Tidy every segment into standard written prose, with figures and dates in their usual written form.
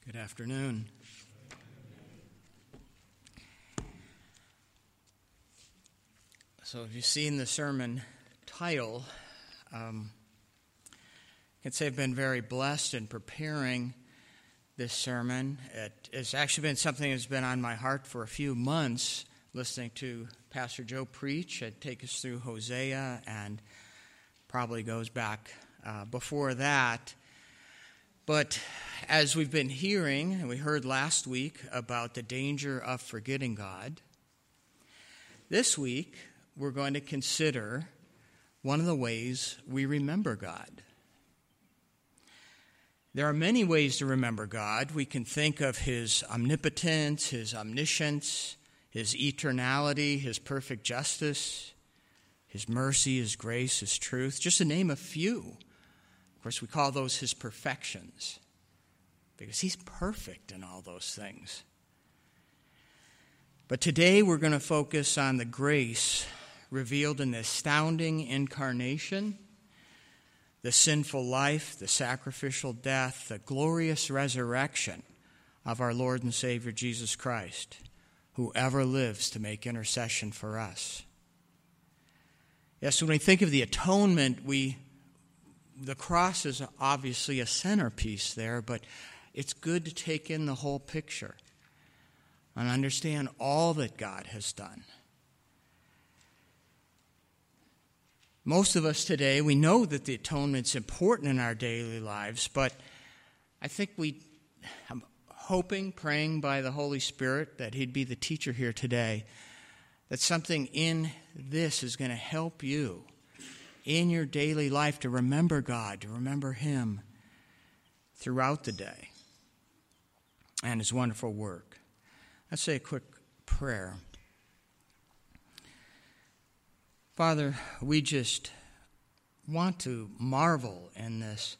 Good afternoon. So if you've seen the sermon title, I can say I've been very blessed in preparing this sermon. It's actually been something that's been on my heart for a few months, listening to Pastor Joe preach and take us through Hosea, and probably goes back before that. But as we've been hearing, and we heard last week about the danger of forgetting God, this week we're going to consider one of the ways we remember God. There are many ways to remember God. We can think of His omnipotence, His omniscience, His eternality, His perfect justice, His mercy, His grace, His truth, just to name a few. Of course, we call those His perfections, because He's perfect in all those things. But today we're going to focus on the grace revealed in the astounding incarnation, the sinful life, the sacrificial death, the glorious resurrection of our Lord and Savior Jesus Christ, who ever lives to make intercession for us. Yes, when we think of the atonement, the cross is obviously a centerpiece there, but it's good to take in the whole picture and understand all that God has done. Most of us today, we know that the atonement's important in our daily lives, but I think I'm hoping, praying by the Holy Spirit that He'd be the teacher here today, that something in this is going to help you in your daily life to remember God, to remember Him throughout the day and His wonderful work. Let's say a quick prayer. Father, we just want to marvel in this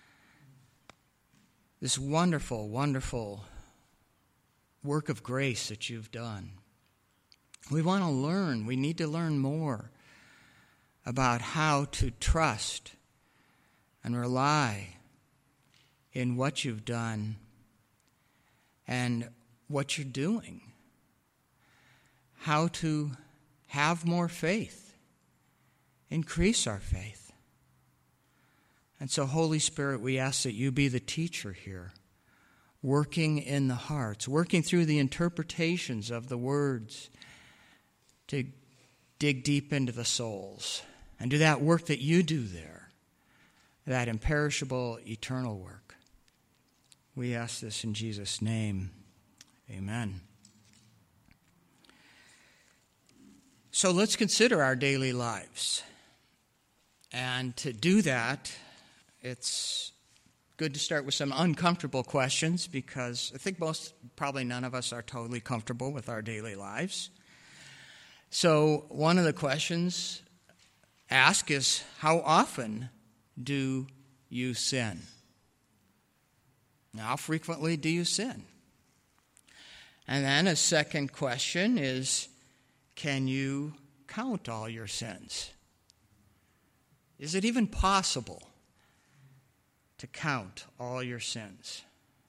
wonderful, wonderful work of grace that You've done. We want to learn. We need to learn more about how to trust and rely in what You've done and what You're doing. How to have more faith. Increase our faith. And so, Holy Spirit, we ask that You be the teacher here, working in the hearts, working through the interpretations of the words to dig deep into the souls and do that work that You do there, that imperishable, eternal work. We ask this in Jesus' name. Amen. So let's consider our daily lives. And to do that, it's good to start with some uncomfortable questions, because I think probably none of us are totally comfortable with our daily lives. So one of the questions asked is, how often do you sin? Now, how frequently do you sin? And then a second question is, can you count all your sins? Is it even possible to count all your sins?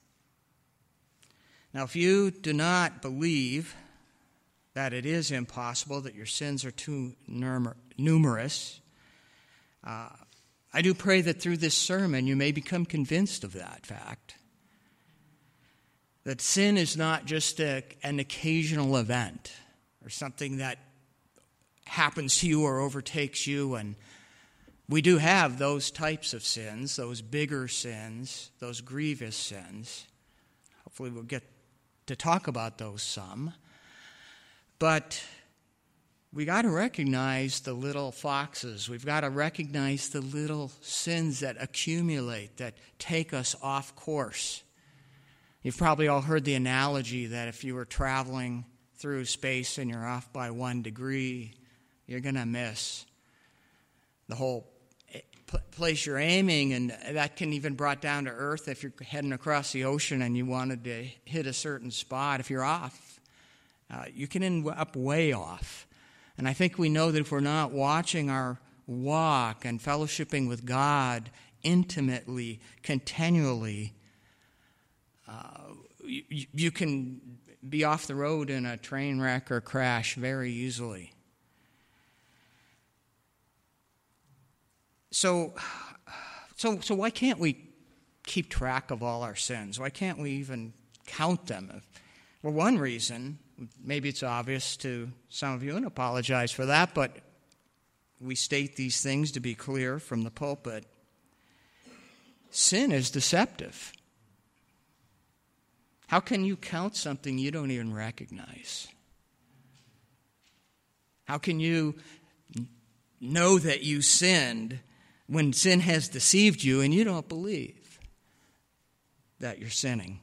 Now, if you do not believe that it is impossible, that your sins are too numerous, I do pray that through this sermon you may become convinced of that fact. That sin is not just an occasional event or something that happens to you or overtakes you. And we do have those types of sins, those bigger sins, those grievous sins. Hopefully we'll get to talk about those some. But we got to recognize the little foxes. We've got to recognize the little sins that accumulate, that take us off course. You've probably all heard the analogy that if you were traveling through space and you're off by 1 degree, you're going to miss the whole place you're aiming, and that can even brought down to earth if you're heading across the ocean and you wanted to hit a certain spot. If you're off, you can end up way off. And I think we know that if we're not watching our walk and fellowshipping with God intimately, continually, You can be off the road in a train wreck or crash very easily. So why can't we keep track of all our sins? Why can't we even count them? Well, one reason, maybe it's obvious to some of you, and apologize for that, but we state these things to be clear from the pulpit. Sin is deceptive. How can you count something you don't even recognize? How can you know that you sinned when sin has deceived you and you don't believe that you're sinning?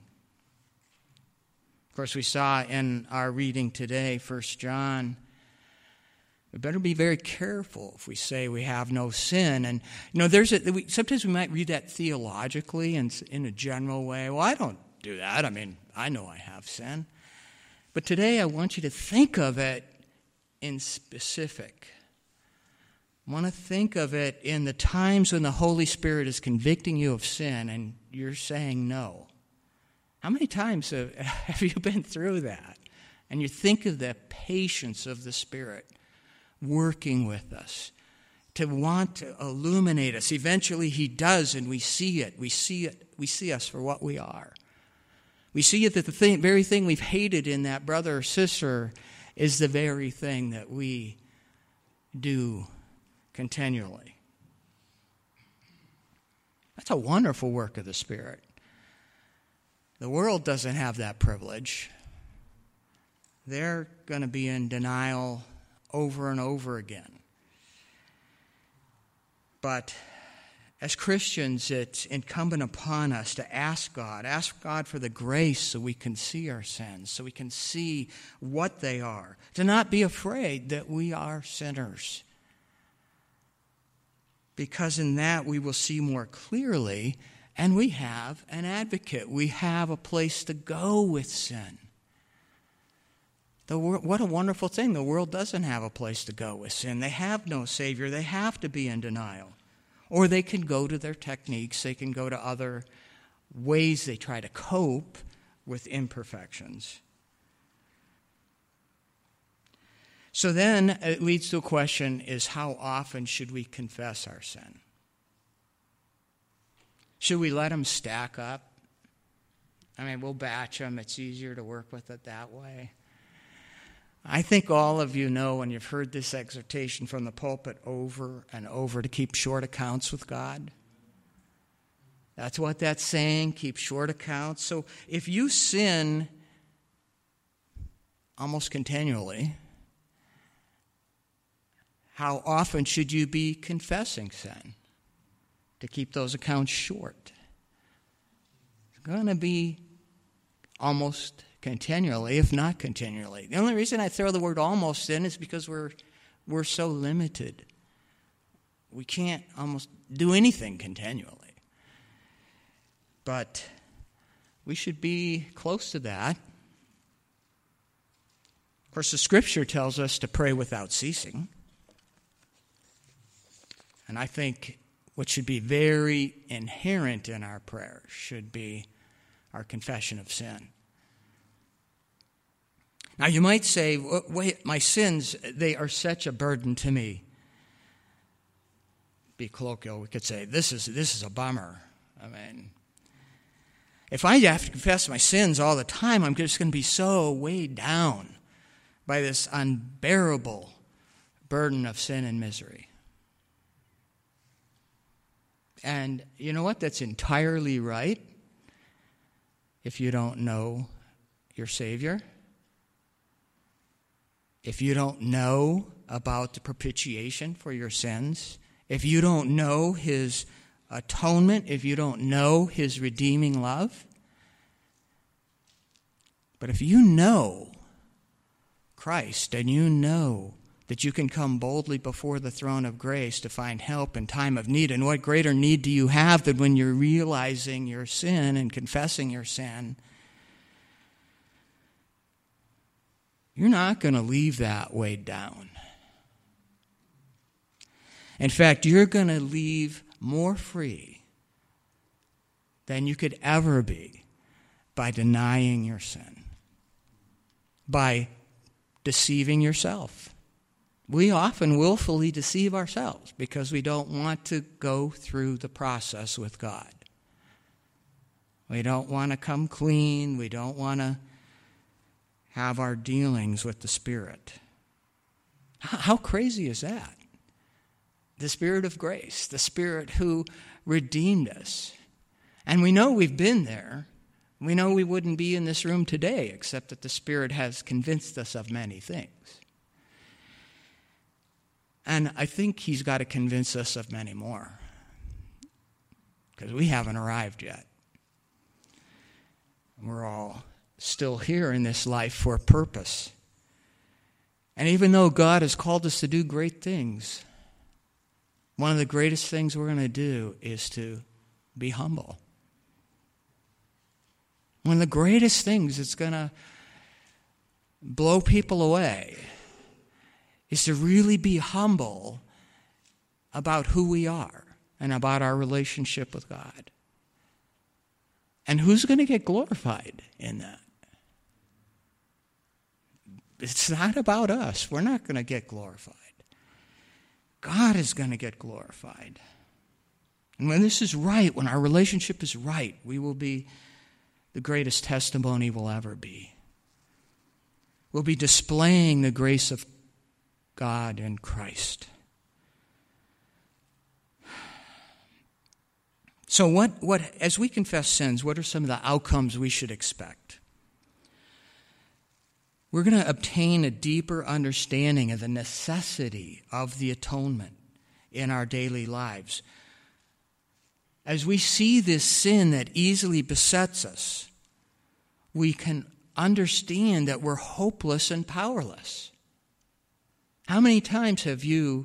Of course, we saw in our reading today, 1 John, we better be very careful if we say we have no sin. And, sometimes we might read that theologically and in a general way. Well, I don't do that. I mean, I know I have sin. But today I want you to think of it in specific. I want to think of it in the times when the Holy Spirit is convicting you of sin and you're saying no. How many times have you been through that? And you think of the patience of the Spirit working with us to want to illuminate us. Eventually He does, and we see it. We see us for what we are. We see that the very thing we've hated in that brother or sister is the very thing that we do continually. That's a wonderful work of the Spirit. The world doesn't have that privilege. They're going to be in denial over and over again. But as Christians, it's incumbent upon us to ask God for the grace so we can see our sins, so we can see what they are, to not be afraid that we are sinners. Because in that we will see more clearly, and we have an advocate. We have a place to go with sin. What a wonderful thing. The world doesn't have a place to go with sin. They have no Savior. They have to be in denial. Or they can go to their techniques. They can go to other ways they try to cope with imperfections. So then it leads to a question is how often should we confess our sin? Should we let them stack up? I mean, we'll batch them. It's easier to work with it that way. I think all of you know, and you've heard this exhortation from the pulpit over and over, to keep short accounts with God. That's what that's saying, keep short accounts. So if you sin almost continually, how often should you be confessing sin to keep those accounts short? It's going to be almost continually, if not continually. The only reason I throw the word almost in is because we're so limited. We can't almost do anything continually. But we should be close to that. Of course, the Scripture tells us to pray without ceasing. And I think what should be very inherent in our prayer should be our confession of sin. Now you might say, wait, my sins, they are such a burden to me. Be colloquial, we could say, this is a bummer. I mean, if I have to confess my sins all the time, I'm just going to be so weighed down by this unbearable burden of sin and misery. And you know what? That's entirely right if you don't know your Savior. If you don't know about the propitiation for your sins, if you don't know His atonement, if you don't know His redeeming love. But if you know Christ and you know that you can come boldly before the throne of grace to find help in time of need, and what greater need do you have than when you're realizing your sin and confessing your sin? You're not going to leave that weighed down. In fact, you're going to leave more free than you could ever be by denying your sin, by deceiving yourself. We often willfully deceive ourselves because we don't want to go through the process with God. We don't want to come clean. We don't want to have our dealings with the Spirit. How crazy is that? The Spirit of grace, the Spirit who redeemed us. And we know we've been there. We know we wouldn't be in this room today except that the Spirit has convinced us of many things. And I think He's got to convince us of many more because we haven't arrived yet. We're all still here in this life for a purpose. And even though God has called us to do great things, one of the greatest things we're going to do is to be humble. One of the greatest things that's going to blow people away is to really be humble about who we are and about our relationship with God. And who's going to get glorified in that? It's not about us. We're not going to get glorified. God is going to get glorified. And when this is right, when our relationship is right, we will be the greatest testimony we'll ever be. We'll be displaying the grace of God in Christ. So what as we confess sins, what are some of the outcomes we should expect? We're going to obtain a deeper understanding of the necessity of the atonement in our daily lives. As we see this sin that easily besets us, we can understand that we're hopeless and powerless. How many times have you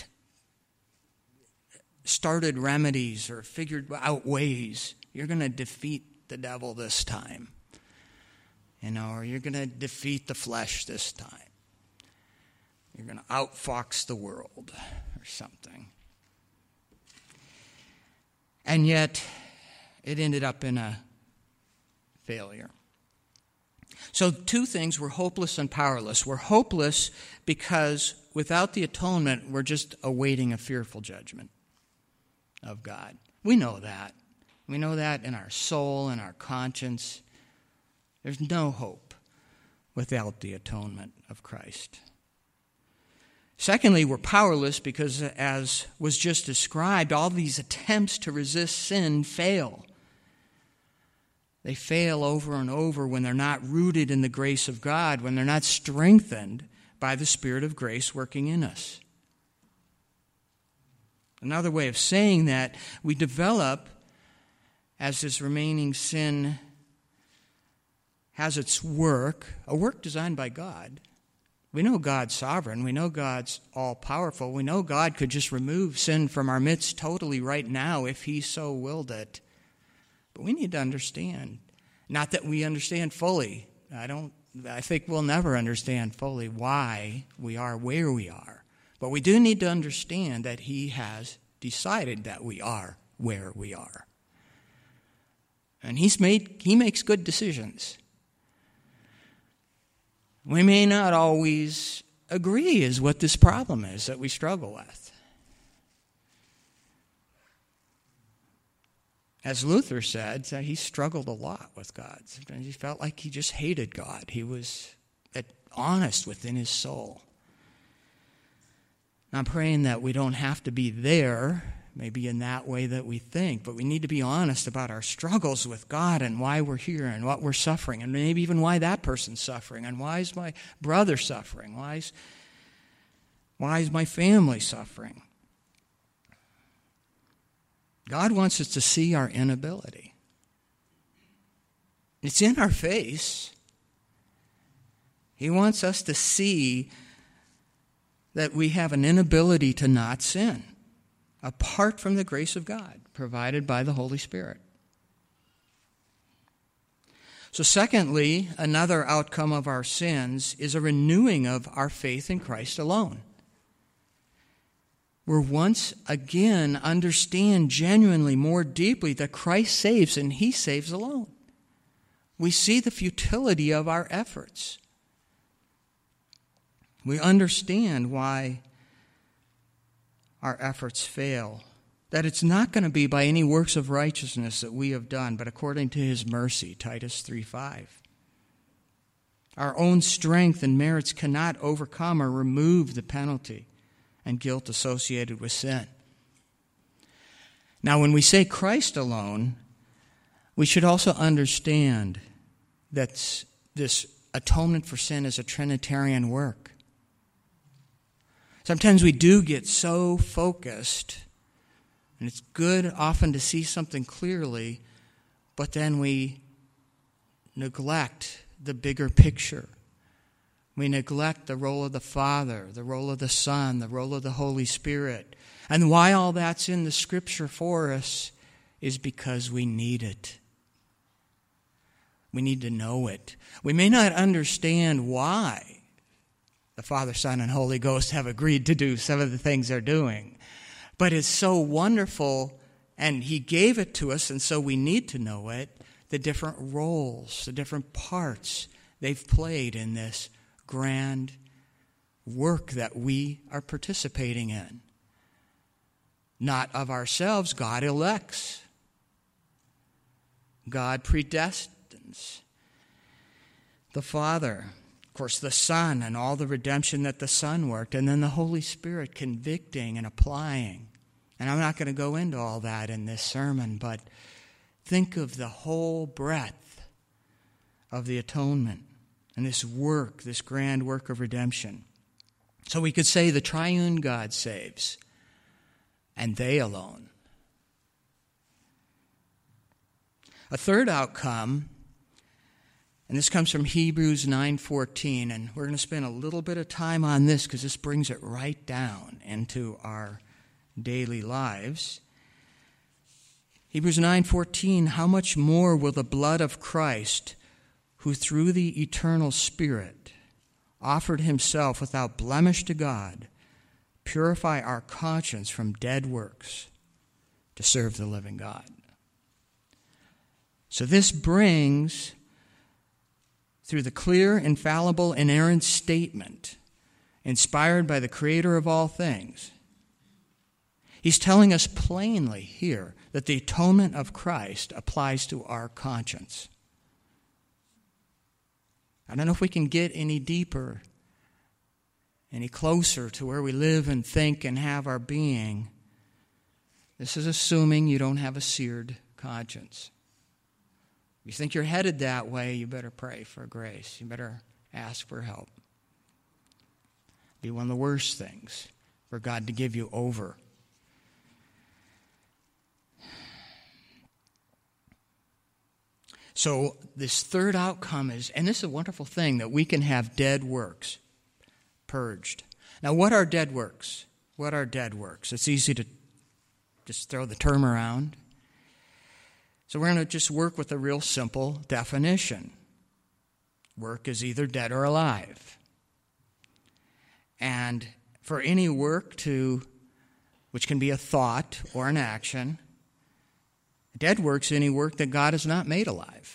started remedies or figured out ways you're going to defeat the devil this time? Or you're going to defeat the flesh this time. You're going to outfox the world or something. And yet, it ended up in a failure. So 2 things, we're hopeless and powerless. We're hopeless because without the atonement, we're just awaiting a fearful judgment of God. We know that. We know that in our soul and our conscience. There's no hope without the atonement of Christ. Secondly, we're powerless because, as was just described, all these attempts to resist sin fail. They fail over and over when they're not rooted in the grace of God, when they're not strengthened by the Spirit of grace working in us. Another way of saying that, we develop, as this remaining sin has its work, a work designed by God. We know God's sovereign. We know God's all-powerful. We know God could just remove sin from our midst totally right now if He so willed it. But we need to understand, not that we understand fully. I think we'll never understand fully why we are where we are. But we do need to understand that He has decided that we are where we are. And He makes good decisions. We may not always agree is what this problem is that we struggle with. As Luther said, he struggled a lot with God. Sometimes he felt like he just hated God. He was honest within his soul. I'm praying that we don't have to be there, maybe in that way that we think, but we need to be honest about our struggles with God and why we're here and what we're suffering, and maybe even why that person's suffering, and why is my brother suffering? Why is my family suffering? God wants us to see our inability. It's in our face. He wants us to see that we have an inability to not sin, apart from the grace of God provided by the Holy Spirit. So secondly, another outcome of our sins is a renewing of our faith in Christ alone. We're once again understand genuinely more deeply that Christ saves and He saves alone. we see the futility of our efforts. We understand why our efforts fail. That it's not going to be by any works of righteousness that we have done, but according to his mercy, Titus 3:5. Our own strength and merits cannot overcome or remove the penalty and guilt associated with sin. Now, when we say Christ alone, we should also understand that this atonement for sin is a Trinitarian work. Sometimes we do get so focused, and it's good often to see something clearly, but then we neglect the bigger picture. We neglect the role of the Father, the role of the Son, the role of the Holy Spirit. And why all that's in the Scripture for us is because we need it. We need to know it. We may not understand why the Father, Son, and Holy Ghost have agreed to do some of the things they're doing. But it's so wonderful, and he gave it to us, and so we need to know it, the different roles, the different parts they've played in this grand work that we are participating in. Not of ourselves, God elects. God predestines. The Father, of course, the Son, and all the redemption that the Son worked, and then the Holy Spirit convicting and applying. And I'm not going to go into all that in this sermon, but think of the whole breadth of the atonement and this work, this grand work of redemption. So we could say the triune God saves, and they alone. A third outcome, and this comes from Hebrews 9:14, and we're going to spend a little bit of time on this because this brings it right down into our daily lives. Hebrews 9:14, how much more will the blood of Christ, who through the eternal Spirit offered himself without blemish to God, purify our conscience from dead works to serve the living God. So this brings, through the clear, infallible, inerrant statement, inspired by the Creator of all things, he's telling us plainly here that the atonement of Christ applies to our conscience. I don't know if we can get any deeper, any closer to where we live and think and have our being. This is assuming you don't have a seared conscience. If you think you're headed that way, you better pray for grace. You better ask for help. It'd be one of the worst things for God to give you over. So this third outcome is, and this is a wonderful thing, that we can have dead works purged. Now, what are dead works? What are dead works? It's easy to just throw the term around. So we're going to just work with a real simple definition. Work is either dead or alive. And for any work which can be a thought or an action, dead work's any work that God has not made alive.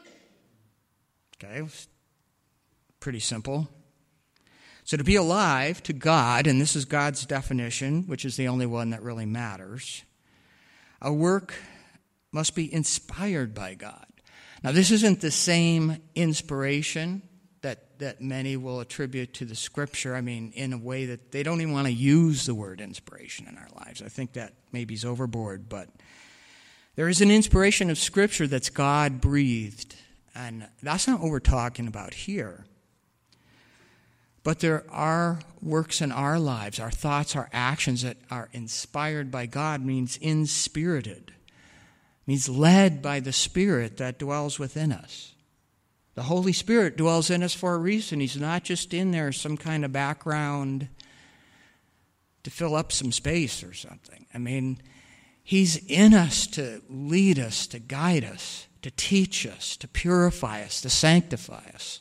Okay, pretty simple. So to be alive to God, and this is God's definition, which is the only one that really matters, a work must be inspired by God. Now, this isn't the same inspiration that many will attribute to the Scripture. I mean, in a way that they don't even want to use the word inspiration in our lives. I think that maybe is overboard, but there is an inspiration of Scripture that's God-breathed, and that's not what we're talking about here. But there are works in our lives, our thoughts, our actions that are inspired by God, means inspirited. Means led by the Spirit that dwells within us. The Holy Spirit dwells in us for a reason. He's not just in there some kind of background to fill up some space or something. I mean, he's in us to lead us, to guide us, to teach us, to purify us, to sanctify us.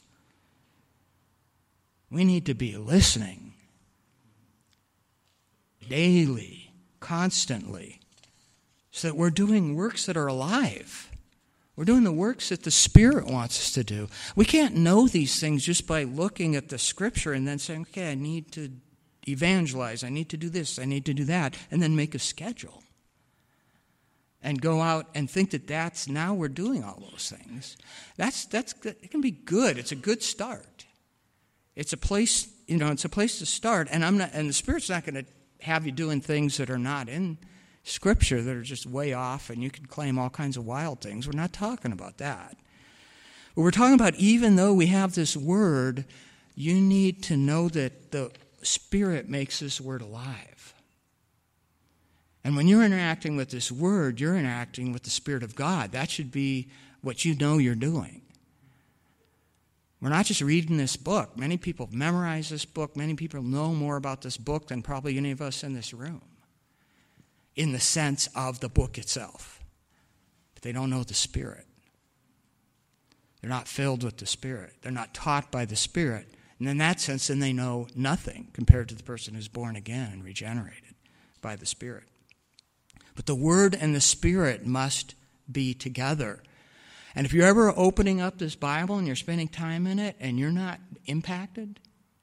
We need to be listening daily, constantly, so that we're doing works that are alive, We're doing the works that the Spirit wants us to do. We can't know these things just by looking at the Scripture and then saying, okay, I need to evangelize, I need to do this, I need to do that, and then make a schedule. And go out and think that that's now we're doing all those things. That's good. It can be good. It's a good start. It's a place, it's a place to start. And the Spirit's not going to have you doing things that are not in Scripture, that are just way off, and you can claim all kinds of wild things. We're not talking about that. But we're talking about, even though we have this word, you need to know that the Spirit makes this word alive. And when you're interacting with this word, you're interacting with the Spirit of God. That should be what you know you're doing. We're not just reading this book. Many people have memorized this book. Many people know more about this book than probably any of us in this room, in the sense of the book itself. But they don't know the Spirit. They're not filled with the Spirit. They're not taught by the Spirit. And in that sense, then they know nothing compared to the person who's born again and regenerated by the Spirit. But the Word and the Spirit must be together. And if you're ever opening up this Bible and you're spending time in it and you're not impacted,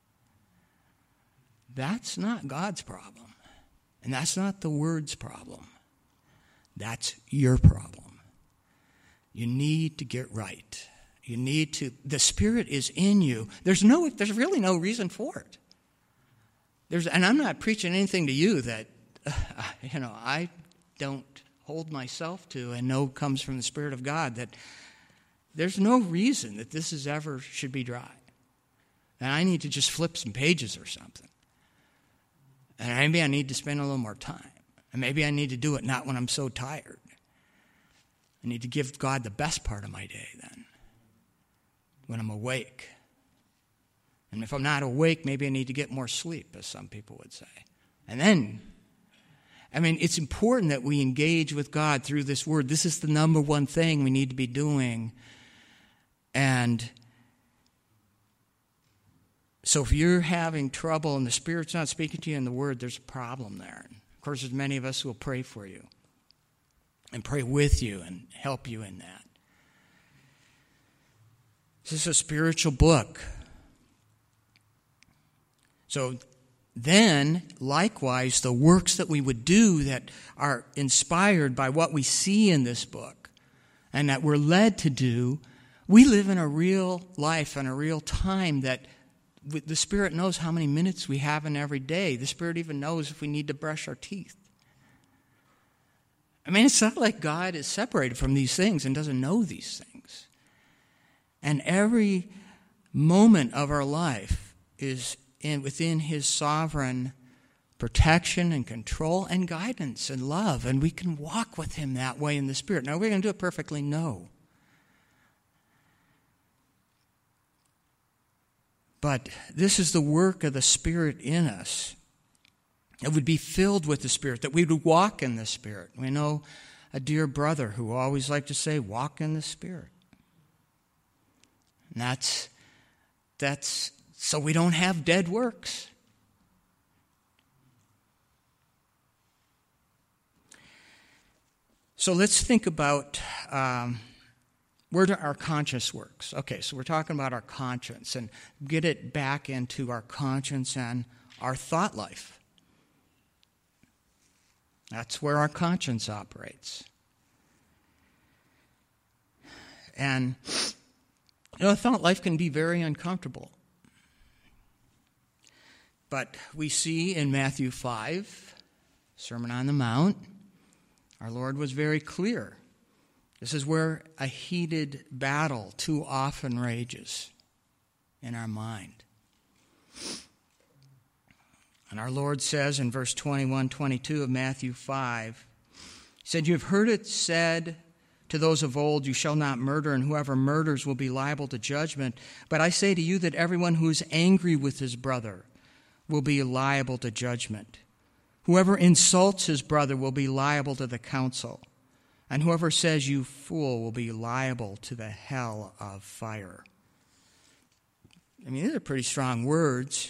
that's not God's problem. And that's not the Word's problem. That's your problem. You need to get right. The Spirit is in you. There's really no reason for it. And I'm not preaching anything to you that, I don't hold myself to and know comes from the Spirit of God, that there's no reason that this should be dry. And I need to just flip some pages or something. And maybe I need to spend a little more time. And maybe I need to do it not when I'm so tired. I need to give God the best part of my day then, when I'm awake. And if I'm not awake, maybe I need to get more sleep, as some people would say. And then, it's important that we engage with God through this word. This is the number one thing we need to be doing. And so if you're having trouble and the Spirit's not speaking to you in the word, there's a problem there. Of course, there's many of us who will pray for you and pray with you and help you in that. This is a spiritual book. So then, likewise, the works that we would do that are inspired by what we see in this book and that we're led to do, we live in a real life and a real time that the Spirit knows how many minutes we have in every day. The Spirit even knows if we need to brush our teeth. It's not like God is separated from these things and doesn't know these things. And every moment of our life is within His sovereign protection and control and guidance and love. And we can walk with Him that way in the Spirit. Now, we're going to do it perfectly? No. But this is the work of the Spirit in us. It would be filled with the Spirit, that we would walk in the Spirit. We know a dear brother who always liked to say, walk in the Spirit. And that's so we don't have dead works. So let's think about where our conscience works. Okay, so we're talking about our conscience and get it back into our conscience and our thought life. That's where our conscience operates. And thought life can be very uncomfortable. But we see in Matthew 5, Sermon on the Mount, our Lord was very clear. This is where a heated battle too often rages in our mind. And our Lord says in verse 21, 22 of Matthew 5, He said, "You have heard it said to those of old, 'You shall not murder, and whoever murders will be liable to judgment.' But I say to you that everyone who is angry with his brother will be liable to judgment. Whoever insults his brother will be liable to the council. And whoever says, 'You fool,' will be liable to the hell of fire." These are pretty strong words.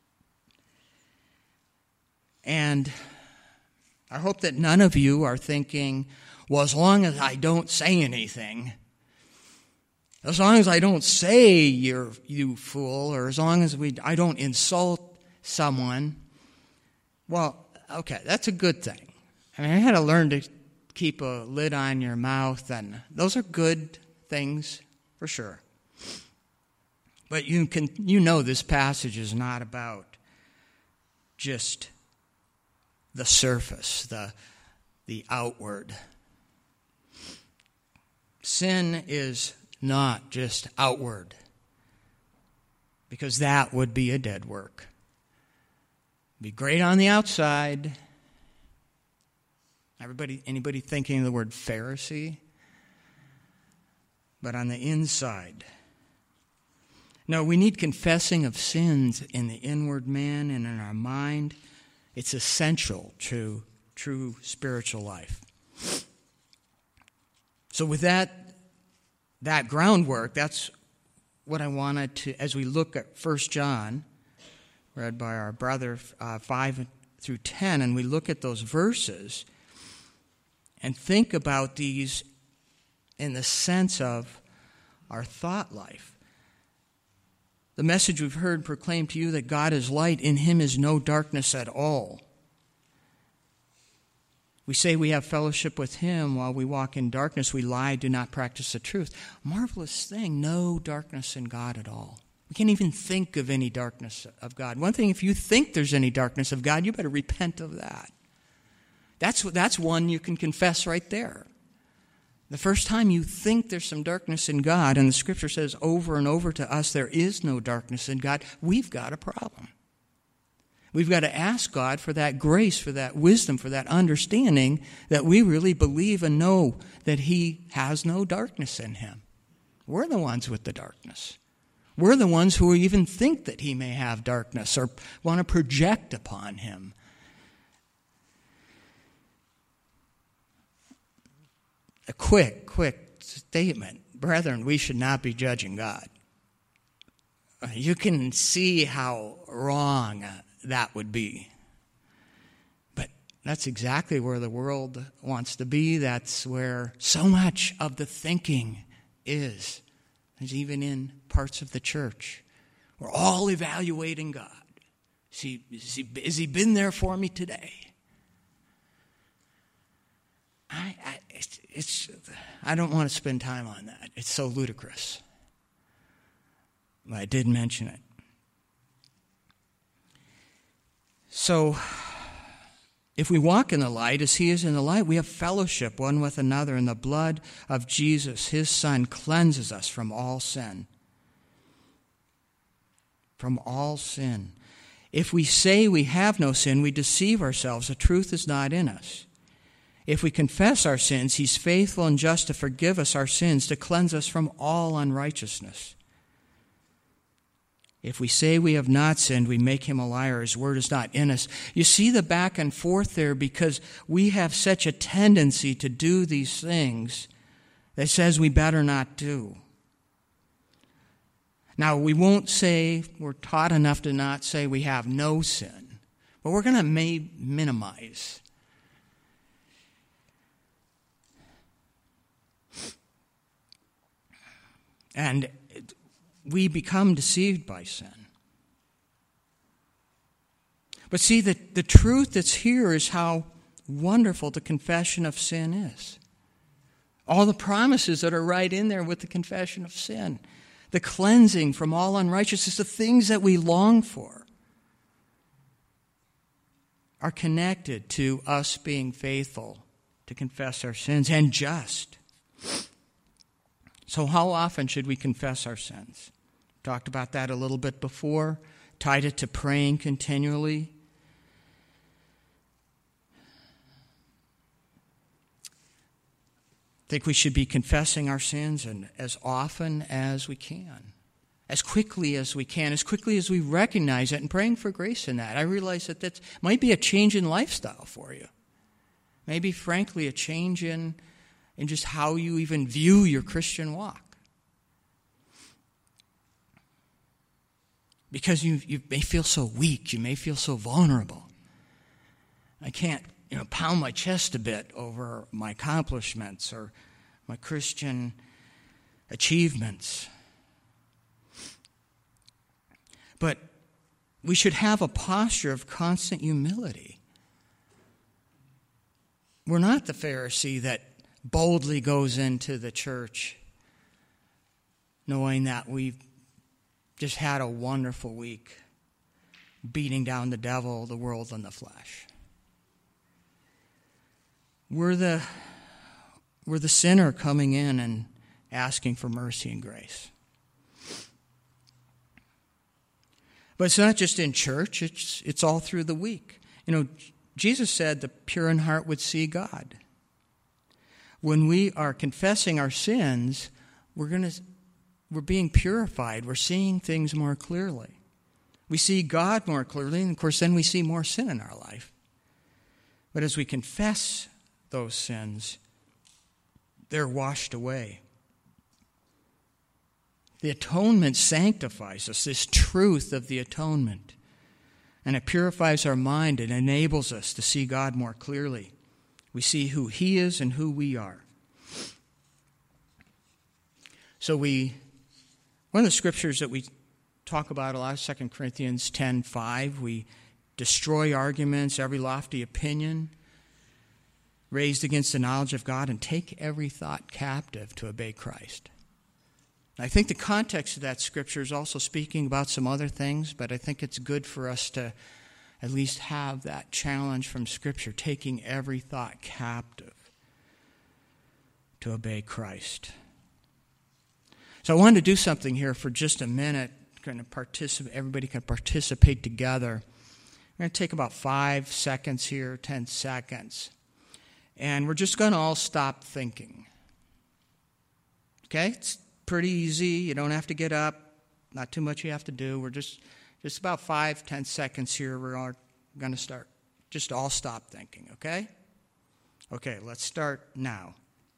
And I hope that none of you are thinking, well, as long as I don't say anything, As long as I don't say you fool, or as long as I don't insult someone, well, okay, that's a good thing. I mean, I had to learn to keep a lid on your mouth, and those are good things for sure. But you know this passage is not about just the surface, the outward. Sin is not just outward, because that would be a dead work. Be great on the outside. Anybody thinking of the word Pharisee? But on the inside. No, we need confessing of sins in the inward man and in our mind. It's essential to true spiritual life. So with that groundwork, that's what I wanted to, as we look at 1 John, read by our brother, 5 through 10, and we look at those verses and think about these in the sense of our thought life. The message we've heard proclaimed to you that God is light, in him is no darkness at all. We say we have fellowship with him while we walk in darkness. We lie, do not practice the truth. Marvelous thing, no darkness in God at all. We can't even think of any darkness of God. One thing, if you think there's any darkness of God, you better repent of that. That's one you can confess right there. The first time you think there's some darkness in God, and the Scripture says over and over to us there is no darkness in God, we've got a problem. We've got to ask God for that grace, for that wisdom, for that understanding that we really believe and know that he has no darkness in him. We're the ones with the darkness. We're the ones who even think that he may have darkness or want to project upon him. A quick statement. Brethren, we should not be judging God. You can see how wrong that would be. But that's exactly where the world wants to be. That's where so much of the thinking is. There's even in parts of the church. We're all evaluating God. Has he been there for me today? I don't want to spend time on that. It's so ludicrous. But I did mention it. So, if we walk in the light as he is in the light, we have fellowship one with another, and the blood of Jesus, his Son, cleanses us from all sin. From all sin. If we say we have no sin, we deceive ourselves. The truth is not in us. If we confess our sins, he's faithful and just to forgive us our sins, to cleanse us from all unrighteousness. If we say we have not sinned, we make him a liar. His word is not in us. You see the back and forth there because we have such a tendency to do these things that says we better not do. Now, we won't say, we're taught enough to not say we have no sin, but we're going to minimize. And we become deceived by sin. But see, the truth that's here is how wonderful the confession of sin is. All the promises that are right in there with the confession of sin. The cleansing from all unrighteousness, the things that we long for, are connected to us being faithful to confess our sins and just. So how often should we confess our sins? Talked about that a little bit before. Tied it to praying continually. I think we should be confessing our sins and as often as we can. As quickly as we can. As quickly as we recognize it and praying for grace in that. I realize that might be a change in lifestyle for you. Maybe, frankly, a change in just how you even view your Christian walk. Because you may feel so weak, you may feel so vulnerable. I can't, pound my chest a bit over my accomplishments or my Christian achievements. But we should have a posture of constant humility. We're not the Pharisee that boldly goes into the church knowing that we've just had a wonderful week beating down the devil, the world, and the flesh. We're the sinner coming in and asking for mercy and grace. But it's not just in church, it's all through the week. You know, Jesus said the pure in heart would see God. When we are confessing our sins, we're being purified. We're seeing things more clearly. We see God more clearly, and of course then we see more sin in our life. But as we confess those sins, they're washed away. The atonement sanctifies us, this truth of the atonement. And it purifies our mind and enables us to see God more clearly. We see who He is and who we are. So one of the scriptures that we talk about a lot is 2 Corinthians 10:5. We destroy arguments, every lofty opinion raised against the knowledge of God, and take every thought captive to obey Christ. I think the context of that scripture is also speaking about some other things, but I think it's good for us to at least have that challenge from Scripture, taking every thought captive to obey Christ. So I wanted to do something here for just a minute. Everybody can participate together. We're going to take about 5 seconds here, 10 seconds. And we're just going to all stop thinking. Okay? It's pretty easy. You don't have to get up. Not too much you have to do. We're just about 5, 10 seconds here. We're all going to start. Just all stop thinking, okay? Okay, let's start now.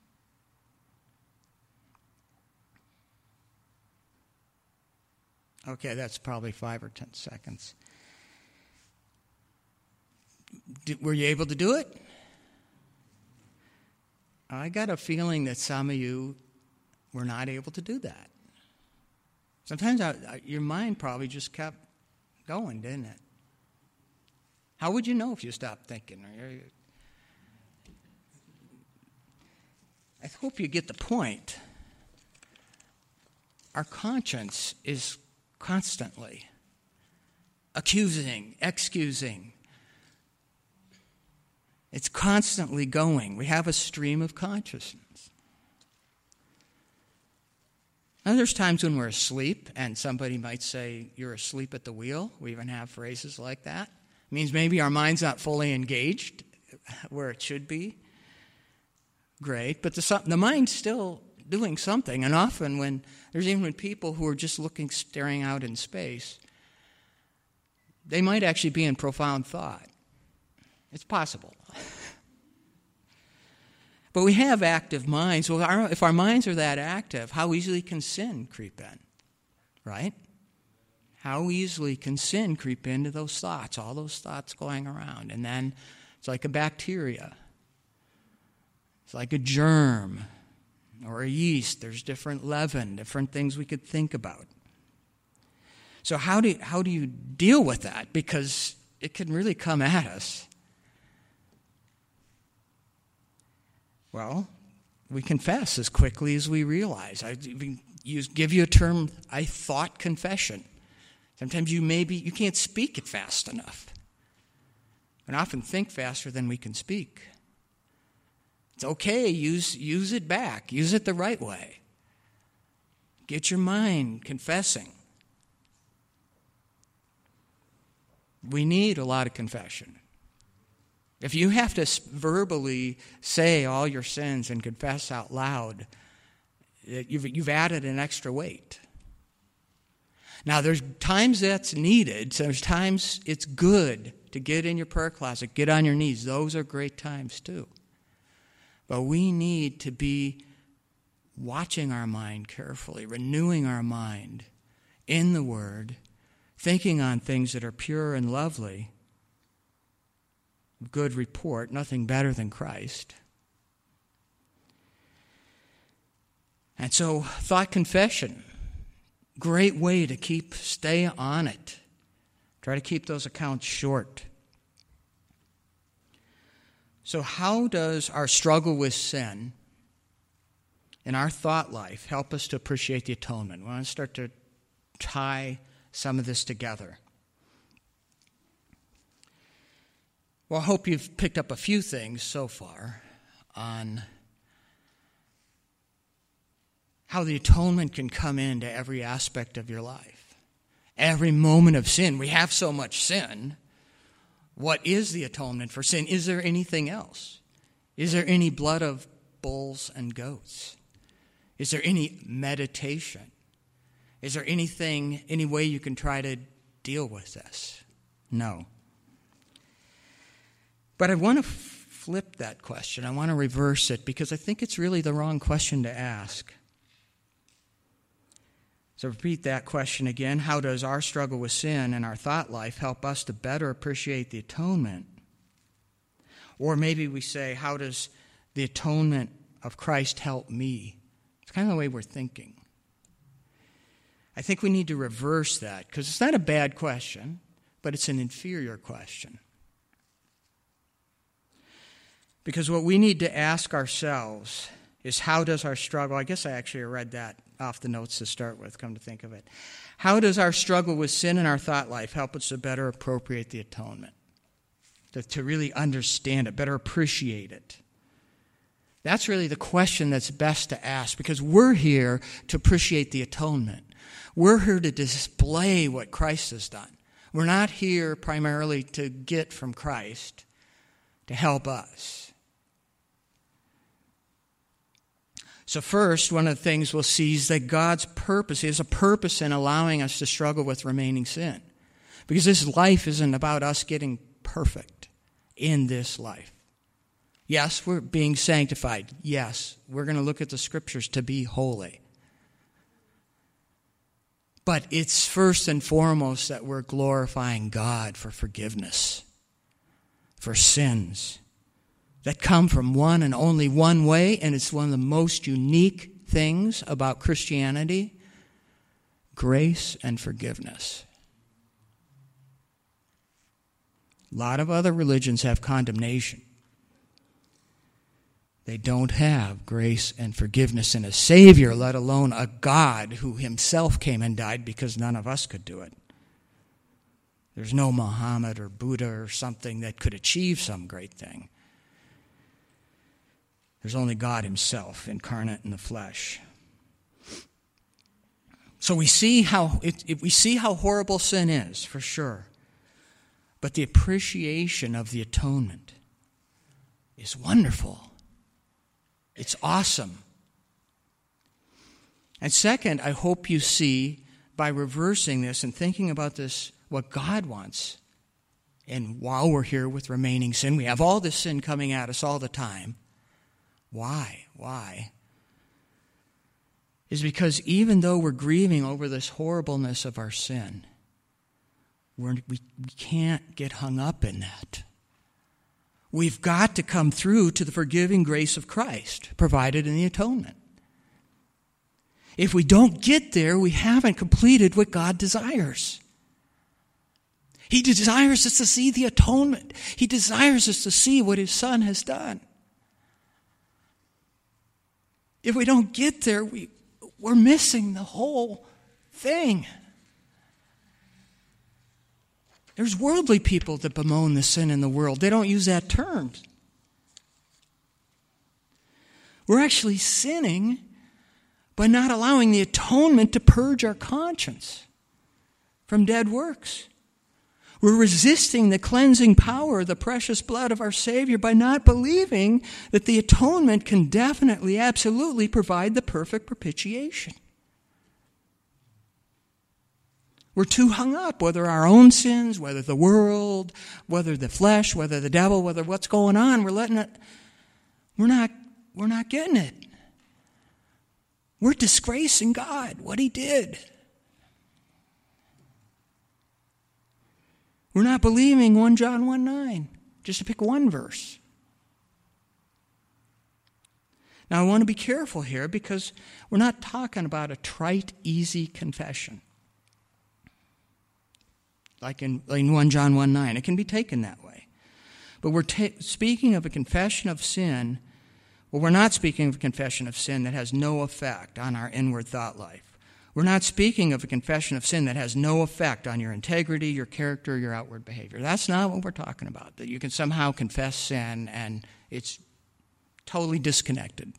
Okay, that's probably 5 or 10 seconds. Were you able to do it? I got a feeling that some of you were not able to do that. Sometimes your mind probably just kept going, didn't it? How would you know if you stopped thinking? I hope you get the point. Our conscience is constantly accusing, excusing. It's constantly going. We have a stream of consciousness. Now, there's times when we're asleep, and somebody might say, "You're asleep at the wheel." We even have phrases like that. It means maybe our mind's not fully engaged where it should be. Great, but the mind's still doing something. And often when people who are just staring out in space, they might actually be in profound thought. It's possible. But we have active minds. Well, if our minds are that active, how easily can sin creep in? Right? How easily can sin creep into those thoughts, all those thoughts going around? And then it's like a bacteria. It's like a germ or a yeast. There's different leaven, different things we could think about. So how do you deal with that? Because it can really come at us. Well, we confess as quickly as we realize. I give you a term, I thought confession. Sometimes you can't speak it fast enough. And often think faster than we can speak. It's okay, use it back. Use it the right way. Get your mind confessing. We need a lot of confession. If you have to verbally say all your sins and confess out loud, you've added an extra weight. Now, there's times that's needed. So there's times it's good to get in your prayer closet, get on your knees. Those are great times too. But we need to be watching our mind carefully, renewing our mind in the Word, thinking on things that are pure and lovely, good report, nothing better than Christ. And so, thought confession, great way to stay on it. Try to keep those accounts short. So how does our struggle with sin in our thought life help us to appreciate the atonement? We want to start to tie some of this together. Well, I hope you've picked up a few things so far on how the atonement can come into every aspect of your life. Every moment of sin. We have so much sin. What is the atonement for sin? Is there anything else? Is there any blood of bulls and goats? Is there any meditation? Is there any way you can try to deal with this? No. But I want to flip that question. I want to reverse it because I think it's really the wrong question to ask. So repeat that question again. How does our struggle with sin and our thought life help us to better appreciate the atonement? Or maybe we say, how does the atonement of Christ help me? It's kind of the way we're thinking. I think we need to reverse that because it's not a bad question, but it's an inferior question. Because what we need to ask ourselves is how does our struggle, I guess I actually read that off the notes to start with, come to think of it. How does our struggle with sin in our thought life help us to better appropriate the atonement? To really understand it, better appreciate it. That's really the question that's best to ask because we're here to appreciate the atonement. We're here to display what Christ has done. We're not here primarily to get from Christ to help us. So first, one of the things we'll see is that God's purpose, He has a purpose in allowing us to struggle with remaining sin. Because this life isn't about us getting perfect in this life. Yes, we're being sanctified. Yes, we're going to look at the Scriptures to be holy. But it's first and foremost that we're glorifying God for forgiveness, for sins that come from one and only one way, and it's one of the most unique things about Christianity, grace and forgiveness. A lot of other religions have condemnation. They don't have grace and forgiveness in a Savior, let alone a God who Himself came and died because none of us could do it. There's no Muhammad or Buddha or something that could achieve some great thing. There's only God Himself incarnate in the flesh. So we see how horrible sin is, for sure. But the appreciation of the atonement is wonderful. It's awesome. And second, I hope you see, by reversing this and thinking about this, what God wants. And while we're here with remaining sin, we have all this sin coming at us all the time. Why? Is because even though we're grieving over this horribleness of our sin, we can't get hung up in that. We've got to come through to the forgiving grace of Christ provided in the atonement. If we don't get there, we haven't completed what God desires. He desires us to see the atonement. He desires us to see what His Son has done. If we don't get there, we're missing the whole thing. There's worldly people that bemoan the sin in the world. They don't use that term. We're actually sinning by not allowing the atonement to purge our conscience from dead works. We're resisting the cleansing power of the precious blood of our Savior by not believing that the atonement can definitely, absolutely provide the perfect propitiation. We're too hung up, whether our own sins, whether the world, whether the flesh, whether the devil, whether what's going on, we're not getting it. We're disgracing God, what He did. We're not believing 1 John 1:9, just to pick one verse. Now, I want to be careful here because we're not talking about a trite, easy confession. Like in 1 John 1:9, it can be taken that way. But we're speaking of a confession of sin. Well, we're not speaking of a confession of sin that has no effect on our inward thought life. We're not speaking of a confession of sin that has no effect on your integrity, your character, your outward behavior. That's not what we're talking about, that you can somehow confess sin and it's totally disconnected.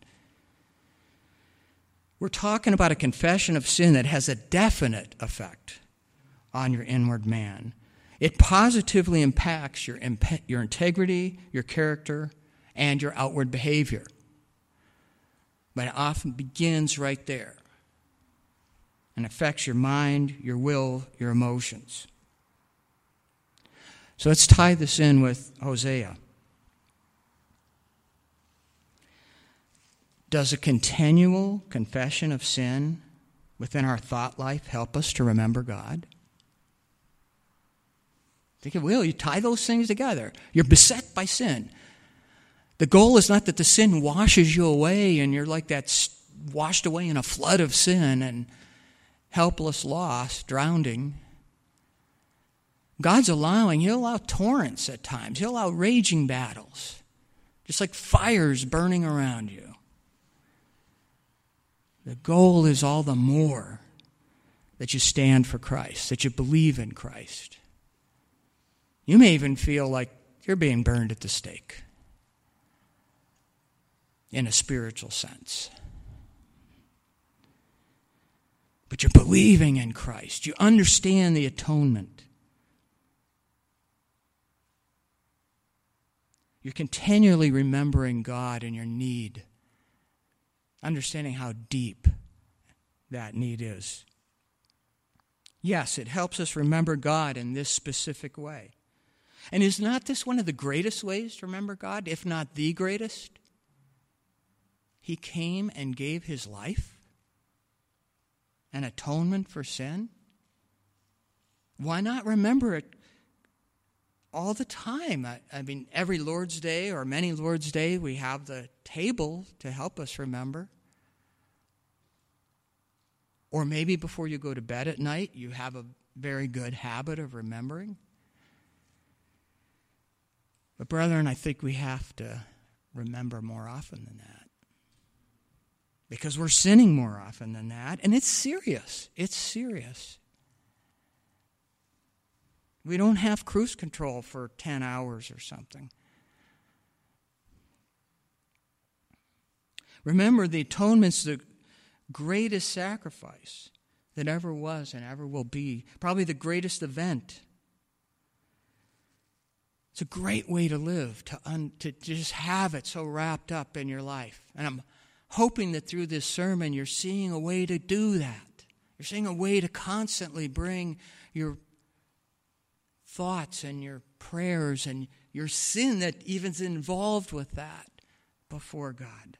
We're talking about a confession of sin that has a definite effect on your inward man. It positively impacts your integrity, your character, and your outward behavior. But it often begins right there and affects your mind, your will, your emotions. So let's tie this in with Hosea. Does a continual confession of sin within our thought life help us to remember God? I think it will. You tie those things together. You're beset by sin. The goal is not that the sin washes you away and you're like that washed away in a flood of sin and helpless, lost, drowning. God's allowing. He'll allow torrents at times. He'll allow raging battles, just like fires burning around you. The goal is all the more that you stand for Christ, that you believe in Christ. You may even feel like you're being burned at the stake in a spiritual sense. But you're believing in Christ. You understand the atonement. You're continually remembering God and your need, understanding how deep that need is. Yes, it helps us remember God in this specific way. And is not this one of the greatest ways to remember God, if not the greatest? He came and gave his life, an atonement for sin. Why not remember it all the time? I mean, every Lord's Day or many Lord's Day, we have the table to help us remember. Or maybe before you go to bed at night, you have a very good habit of remembering. But brethren, I think we have to remember more often than that. Because we're sinning more often than that. And it's serious. It's serious. We don't have cruise control for 10 hours or something. Remember, the atonement's the greatest sacrifice that ever was and ever will be. Probably the greatest event. It's a great way to live, to just have it so wrapped up in your life. And I'm hoping that through this sermon you're seeing a way to do that. You're seeing a way to constantly bring your thoughts and your prayers and your sin that even's involved with that before God.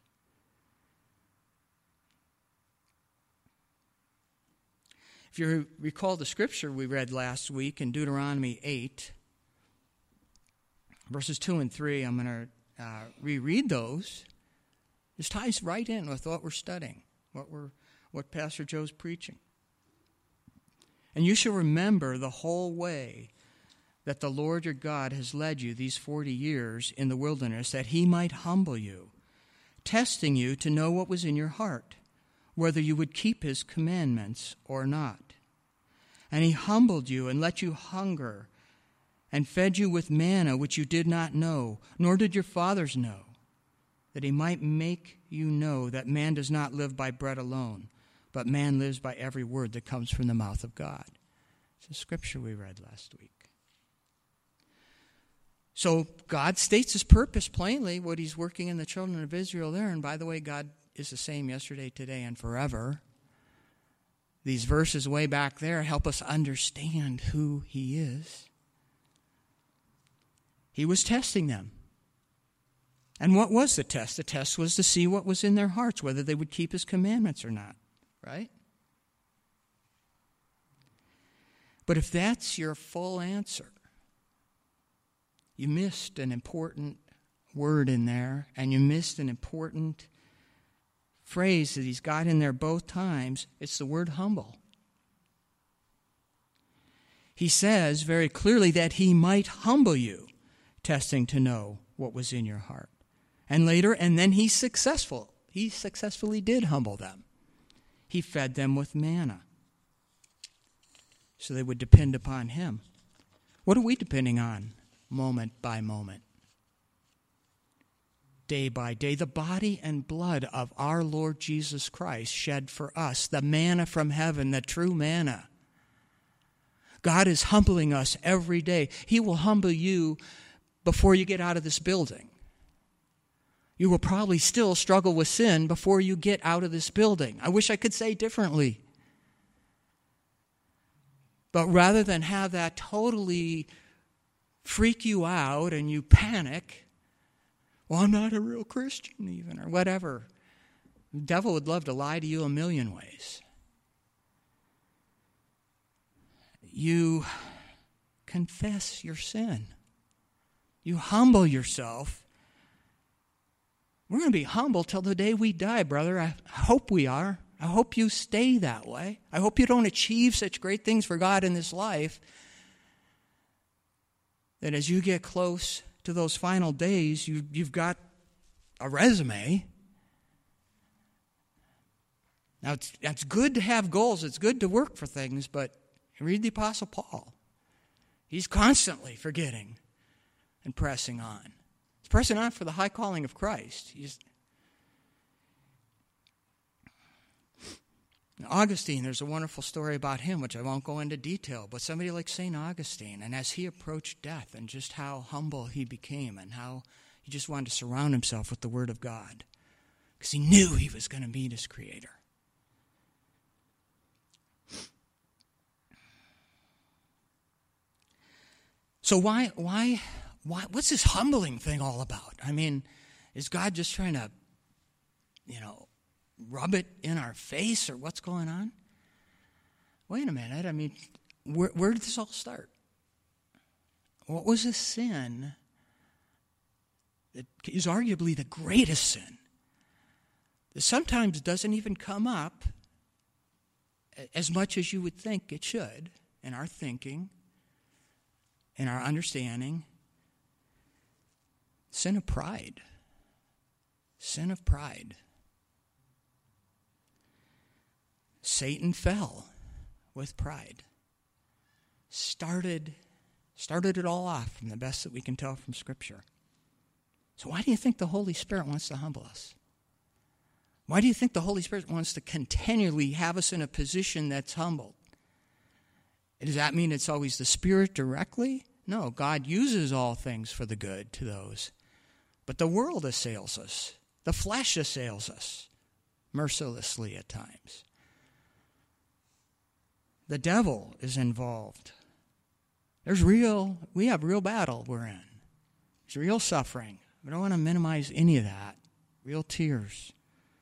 If you recall the scripture we read last week in Deuteronomy 8, verses 2 and 3, I'm going to reread those. This ties right in with what we're studying, what Pastor Joe's preaching. And you shall remember the whole way that the Lord your God has led you these 40 years in the wilderness, that he might humble you, testing you to know what was in your heart, whether you would keep his commandments or not. And he humbled you and let you hunger, and fed you with manna which you did not know, nor did your fathers know, that he might make you know that man does not live by bread alone, but man lives by every word that comes from the mouth of God. It's a scripture we read last week. So God states his purpose plainly, what he's working in the children of Israel there. And by the way, God is the same yesterday, today, and forever. These verses way back there help us understand who he is. He was testing them. And what was the test? The test was to see what was in their hearts, whether they would keep his commandments or not, right? But if that's your full answer, you missed an important word in there, and you missed an important phrase that he's got in there both times, it's the word humble. He says very clearly that he might humble you, testing to know what was in your heart. And then he successfully did humble them. He fed them with manna, so they would depend upon him. What are we depending on moment by moment? Day by day, the body and blood of our Lord Jesus Christ shed for us, the manna from heaven, the true manna. God is humbling us every day. He will humble you before you get out of this building. You will probably still struggle with sin before you get out of this building. I wish I could say differently. But rather than have that totally freak you out and you panic, well, I'm not a real Christian even, or whatever. The devil would love to lie to you a million ways. You confess your sin. You humble yourself. We're going to be humble till the day we die, brother. I hope we are. I hope you stay that way. I hope you don't achieve such great things for God in this life that as you get close to those final days, you've got a resume. Now, it's good to have goals. It's good to work for things, but read the Apostle Paul. He's constantly forgetting and pressing on. He's pressing on for the high calling of Christ. Augustine, there's a wonderful story about him, which I won't go into detail, but somebody like St. Augustine, and as he approached death and just how humble he became and how he just wanted to surround himself with the Word of God because he knew he was going to meet his Creator. So what's this humbling thing all about? I mean, is God just trying to, rub it in our face, or what's going on? Wait a minute. I mean, where did this all start? What was a sin that is arguably the greatest sin that sometimes doesn't even come up as much as you would think it should in our thinking, in our understanding? Sin of pride. Sin of pride. Satan fell with pride. Started it all off from the best that we can tell from Scripture. So why do you think the Holy Spirit wants to humble us? Why do you think the Holy Spirit wants to continually have us in a position that's humbled? Does that mean it's always the Spirit directly? No, God uses all things for the good to those. But the world assails us. The flesh assails us mercilessly at times. The devil is involved. We have real battle we're in. There's real suffering. We don't want to minimize any of that. Real tears.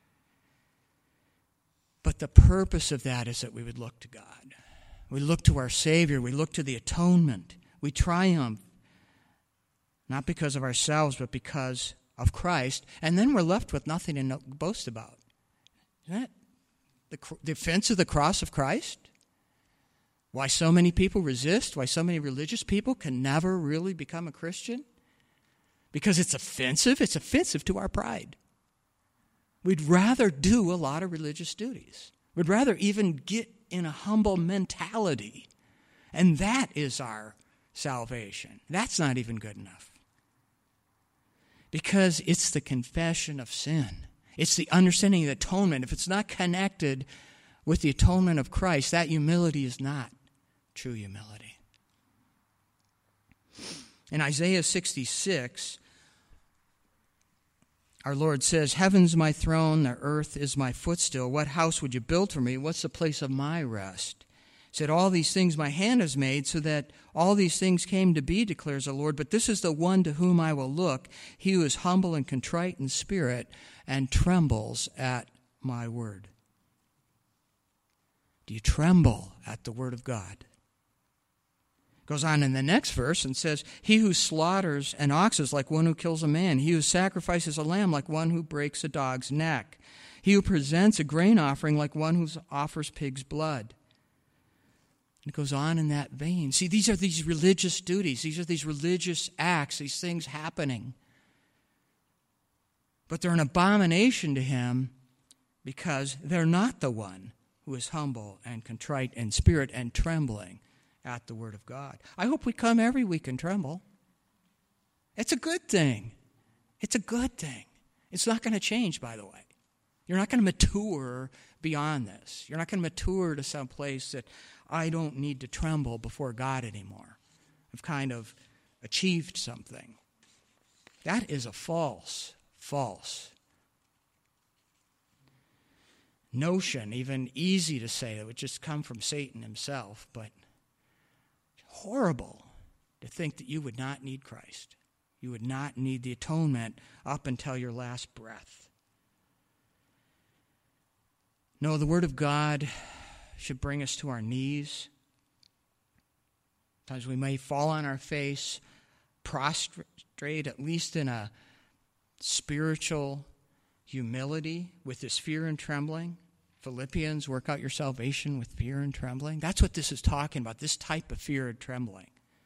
But the purpose of that is that we would look to God. We look to our Savior. We look to the atonement. We triumph. Not because of ourselves, but because of Christ. And then we're left with nothing to boast about. Isn't that the offense of the cross of Christ? Why so many people resist? Why so many religious people can never really become a Christian? Because it's offensive. It's offensive to our pride. We'd rather do a lot of religious duties. We'd rather even get in a humble mentality. And that is our salvation. That's not even good enough. Because it's the confession of sin. It's the understanding of the atonement. If it's not connected with the atonement of Christ, that humility is not true humility. In Isaiah 66, our Lord says, "Heaven's my throne, the earth is my footstool. What house would you build for me? What's the place of my rest?" He said, "All these things my hand has made, so that all these things came to be, declares the Lord. But this is the one to whom I will look, he who is humble and contrite in spirit and trembles at my word." Do you tremble at the word of God? Goes on in the next verse and says, "He who slaughters an ox is like one who kills a man. He who sacrifices a lamb like one who breaks a dog's neck. He who presents a grain offering like one who offers pig's blood. And it goes on in that vein. See, these are these religious duties. These are these religious acts, these things happening. But they're an abomination to him because they're not the one who is humble and contrite in spirit and trembling at the word of God. I hope we come every week and tremble. It's a good thing. It's a good thing. It's not going to change, by the way. You're not going to mature beyond this. You're not going to mature to some place that I don't need to tremble before God anymore. I've kind of achieved something. That is a false notion, even easy to say, that would just come from Satan himself, but horrible to think that you would not need Christ. You would not need the atonement up until your last breath. No, the Word of God should bring us to our knees. Sometimes we may fall on our face, prostrate, at least in a spiritual humility with this fear and trembling. Philippians, work out your salvation with fear and trembling. That's what this is talking about, this type of fear and trembling.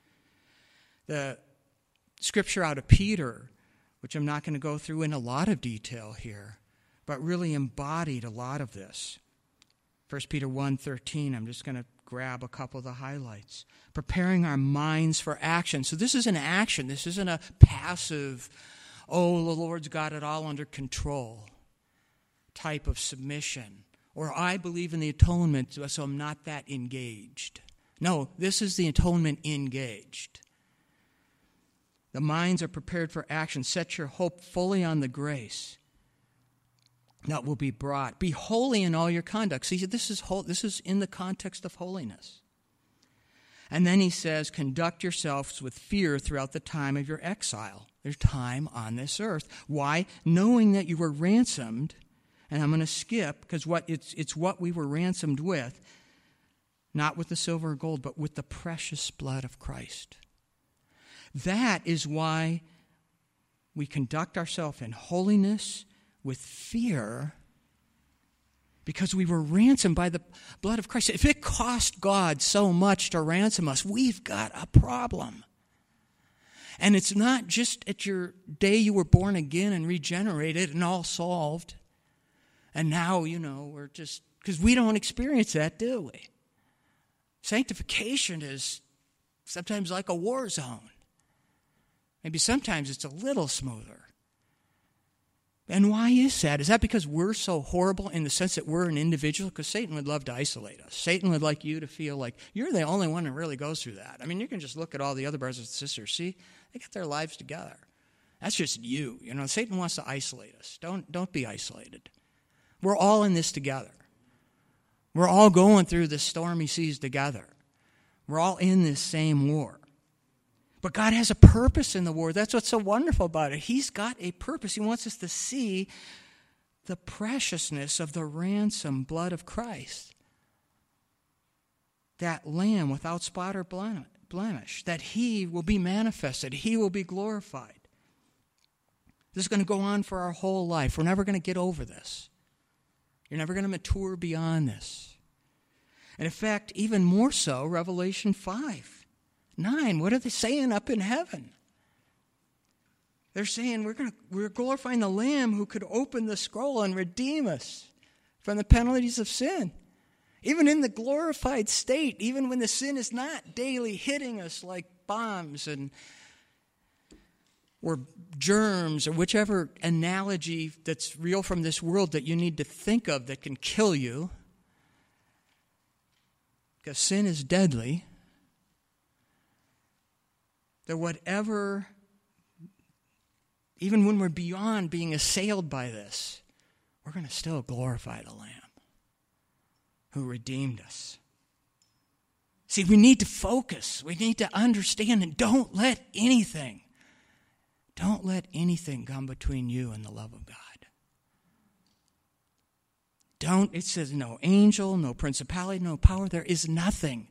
The scripture out of Peter, which I'm not going to go through in a lot of detail here, but really embodied a lot of this. 1 Peter 1:13, I'm just going to grab a couple of the highlights. Preparing our minds for action. So this is an action. This isn't a passive, oh, the Lord's got it all under control type of submission. Or I believe in the atonement, so I'm not that engaged. No, this is the atonement engaged. The minds are prepared for action. Set your hope fully on the grace that will be brought. Be holy in all your conduct. See, this is in the context of holiness. And then he says, conduct yourselves with fear throughout the time of your exile. There's time on this earth. Why? Knowing that you were ransomed, and I'm going to skip because it's what we were ransomed with, not with the silver or gold, but with the precious blood of Christ. That is why we conduct ourselves in holiness with fear, because we were ransomed by the blood of Christ. If it cost God so much to ransom us, we've got a problem. And it's not just at your day you were born again and regenerated and all solved. And now, we're just, because we don't experience that, do we? Sanctification is sometimes like a war zone. Maybe sometimes it's a little smoother. And why is that? Is that because we're so horrible in the sense that we're an individual? Because Satan would love to isolate us. Satan would like you to feel like you're the only one that really goes through that. I mean, you can just look at all the other brothers and sisters. See, they got their lives together. That's just you. Satan wants to isolate us. Don't be isolated. We're all in this together. We're all going through the stormy seas together. We're all in this same war. But God has a purpose in the war. That's what's so wonderful about it. He's got a purpose. He wants us to see the preciousness of the ransom blood of Christ. That Lamb without spot or blemish. That He will be manifested. He will be glorified. This is going to go on for our whole life. We're never going to get over this. You're never going to mature beyond this. And in fact, even more so, Revelation 5:9, what are they saying up in heaven? They're saying we're glorifying the Lamb who could open the scroll and redeem us from the penalties of sin. Even in the glorified state, even when the sin is not daily hitting us like bombs or germs or whichever analogy that's real from this world that you need to think of that can kill you, because sin is deadly, that whatever, even when we're beyond being assailed by this, we're going to still glorify the Lamb who redeemed us. See, we need to focus. We need to understand, and don't let anything come between you and the love of God. It says no angel, no principality, no power. There is nothing.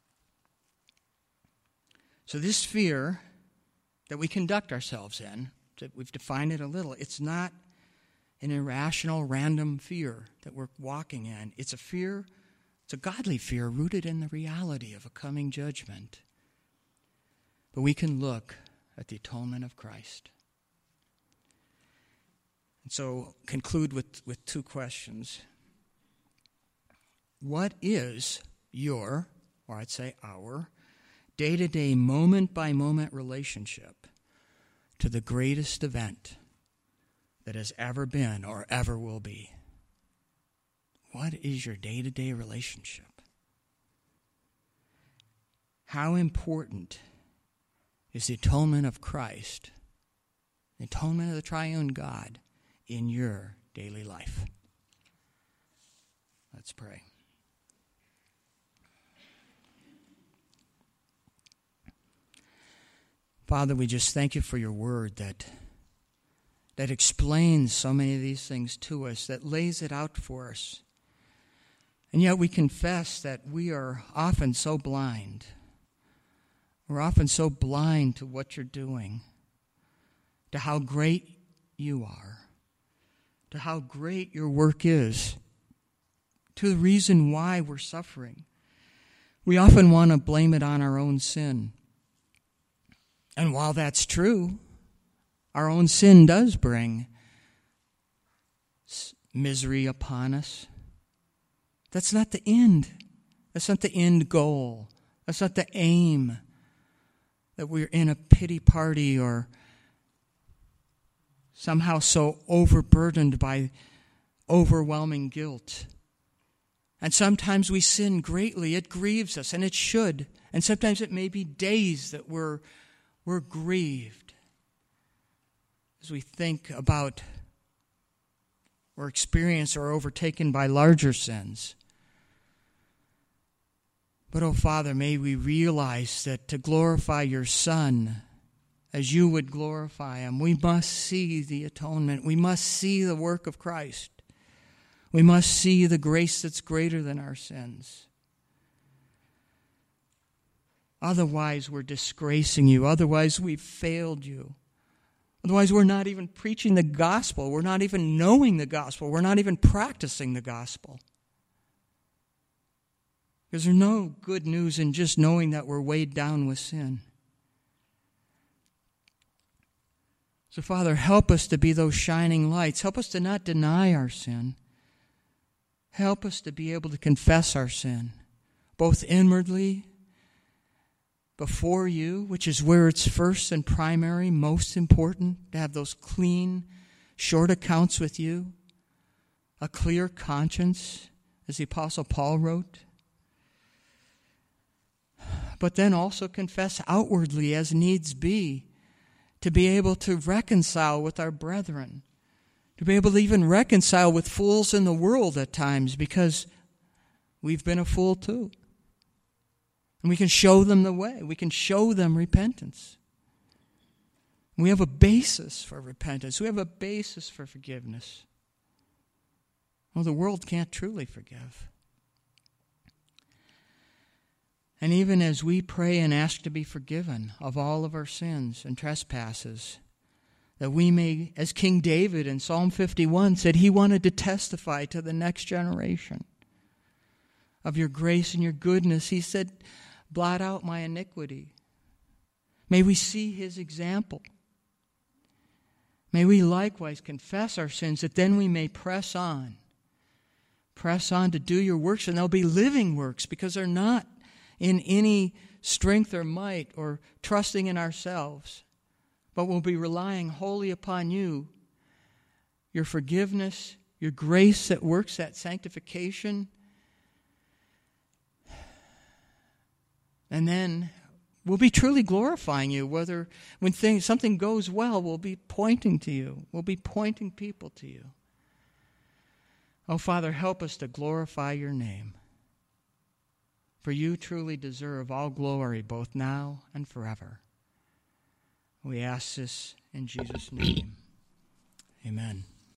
So this fear that we conduct ourselves in, we've defined it a little. It's not an irrational, random fear that we're walking in. It's a fear, it's a godly fear rooted in the reality of a coming judgment. But we can look at the atonement of Christ. And so conclude with two questions. What is your, or I'd say our, day-to-day, moment-by-moment relationship to the greatest event that has ever been or ever will be? What is your day-to-day relationship? How important is the atonement of Christ, the atonement of the triune God, in your daily life? Let's pray. Father, we just thank you for your word that explains so many of these things to us, that lays it out for us. And yet we confess that we are often so blind. We're often so blind to what you're doing, to how great you are, to how great your work is, to the reason why we're suffering. We often want to blame it on our own sin. And while that's true, our own sin does bring misery upon us. That's not the end. That's not the end goal. That's not the aim, that we're in a pity party or somehow so overburdened by overwhelming guilt. And sometimes we sin greatly. It grieves us, and it should. And sometimes it may be days that we're grieved as we think about or experience or overtaken by larger sins. But, oh Father, may we realize that to glorify your Son as you would glorify him, we must see the atonement. We must see the work of Christ. We must see the grace that's greater than our sins. Otherwise, we're disgracing you. Otherwise, we've failed you. Otherwise, we're not even preaching the gospel. We're not even knowing the gospel. We're not even practicing the gospel. Because there's no good news in just knowing that we're weighed down with sin. So, Father, help us to be those shining lights. Help us to not deny our sin. Help us to be able to confess our sin, both inwardly, before you, which is where it's first and primary, most important, to have those clean, short accounts with you, a clear conscience, as the Apostle Paul wrote. But then also confess outwardly as needs be, to be able to reconcile with our brethren, to be able to even reconcile with fools in the world at times, because we've been a fool too. And we can show them the way. We can show them repentance. We have a basis for repentance. We have a basis for forgiveness. Well, the world can't truly forgive. And even as we pray and ask to be forgiven of all of our sins and trespasses, that we may, as King David in Psalm 51 said, he wanted to testify to the next generation of your grace and your goodness. He said, blot out my iniquity. May we see his example. May we likewise confess our sins, that then we may press on to do your works, and they'll be living works, because they're not in any strength or might or trusting in ourselves, but we'll be relying wholly upon you, your forgiveness, your grace that works that sanctification. And then we'll be truly glorifying you, whether when something goes well, we'll be pointing to you. We'll be pointing people to you. Oh, Father, help us to glorify your name. For you truly deserve all glory, both now and forever. We ask this in Jesus' name. Amen.